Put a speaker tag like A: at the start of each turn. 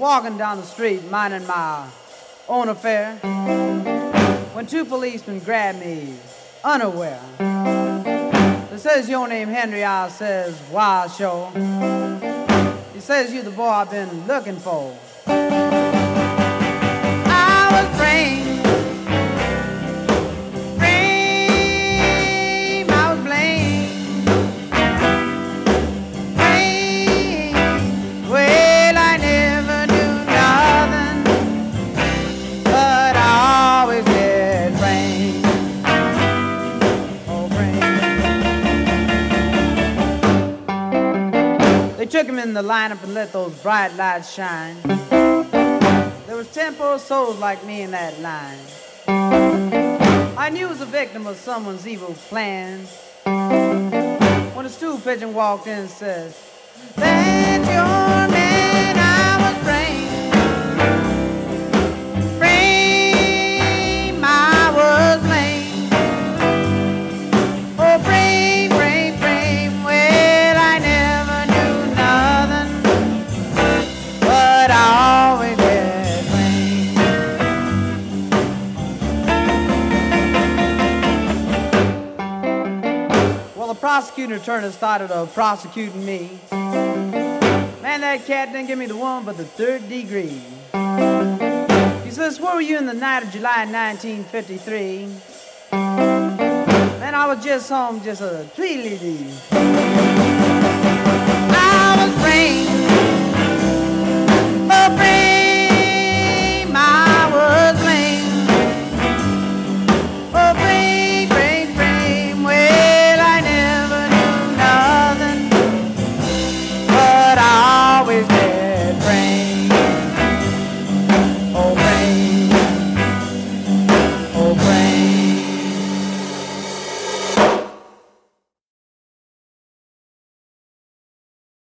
A: walking down the street, minding my own affair, when two policemen grabbed me unaware. They says, your name Henry, I says, why, sure. He says, you the boy I've been looking for. I was framed, I was blamed, well, I never knew nothing, but I always get framed. Oh, framed. They took him in the lineup and let those bright lights shine. There was 10 poor souls like me in that line. I knew I was a victim of someone's evil plan. When a stool pigeon walked in and said, that's your man, I was framed. Frame, I was blamed. Oh, frame, frame, frame, well, I never knew nothing, but I always get framed. Well, the prosecutor turned and started prosecuting me. Man, that cat didn't give me the one but the third degree. He says, where were you in the night of July 1953? Man, I was just home, just a tweedledee.